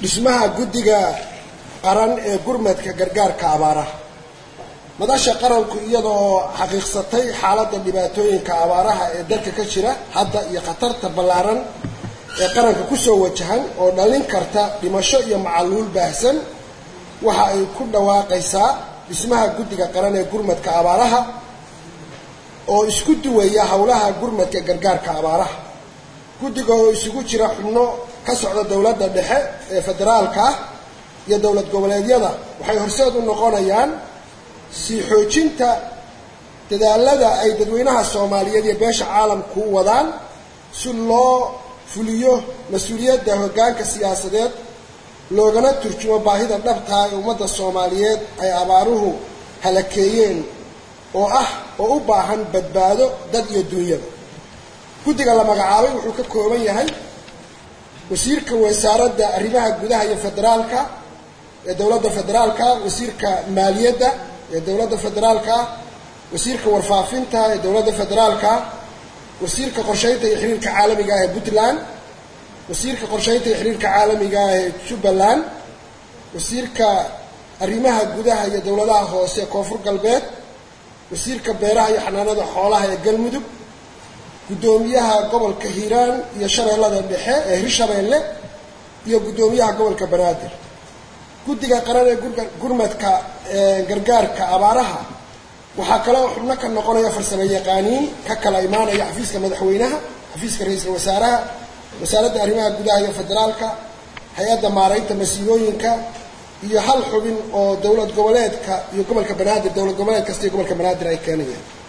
dhismaha guddiga qaran ee gurmadka gargaarka abaaraha madasha qaranku iyadoo xaqiiqsatay xaaladda dhibaatooyinka abaaraha ee dalka ka jira hadda iyo khatarta ballaaran ee qaranka ku soo wajahan oo dhalin karta dhimasho iyo macaluul baahsan waxa ay ku dhawaaqaysaa dhismaha guddiga qaran ee gurmadka abaaraha oo isku duwaya howlaha gurmadka gargaarka abaaraha guddiga oo isugu jira xubno ka socda dawladda dhexe ee federaalka iyo dawlad goboleedyada waxay horseed u noqonayaan si xoojinta dadaalada ay dadweynaha Soomaaliyeed iyo beesha caalamku u wadaan si loo fuliyo mas'uuliyadda hoggaanka siyaasadeed loogana turjumo baahida dhabta ah ee ummadda Soomaaliyeed ay abaaruhu halakeeyeen oo u baahan badbaado dad iyo dunyada guddiga la magacaabay wuxuu ka kooban yahay wasiirka wasaaradda arrimaha gudaha iyo federaalka ee dawladda federaalka wasiirka maaliyadda ee dawladda federaalka wasiirka warfaafinta ee dawladda federaalka wasiirka qorsheynta iyo xiriirka caalamiga ah ee Puntland wasiirka qorsheynta iyo xiriirka caalamiga ah ee Jubbaland wasiirka arrimaha gudaha iyo dawladaha hoose ee Koonfur Galbeed wasiirka beeraha iyo xanaanada xoolaha ee Galmudug gudoomiyaha gobolka Hiiraan iyo Shabeellada Dhexe ee Hirshabeelle iyo gudoomiyaha gobolka Banaadir guddiga qaran ee gurmadka gargaarka abaaraha waxa kale oo xubno ka noqonaya farsamo yaqaaniin ka kala imaanaya xafiiska madaxweynaha xafiiska ra'iisul wasaaraha wasaaradda arrimaha gudaha iyo federaalka hay'adda maareynta masiibooyinka iyo hal xubin oo dawlad goboleedka iyo gobolka Banaadir dawlad goboleed kasta iyo gobolka Banaadir ay keenayaan